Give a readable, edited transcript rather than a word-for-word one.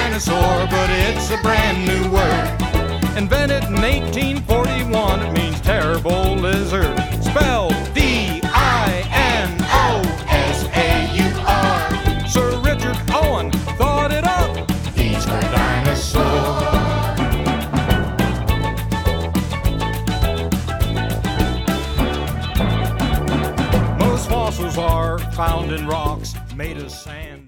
dinosaur, but it's a brand new word. Invented in 1841, it means terrible lizard. Spelled D-I-N-O-S-A-U-R. Sir Richard Owen thought it up. These for dinosaur. Most fossils are found in rocks made of sand.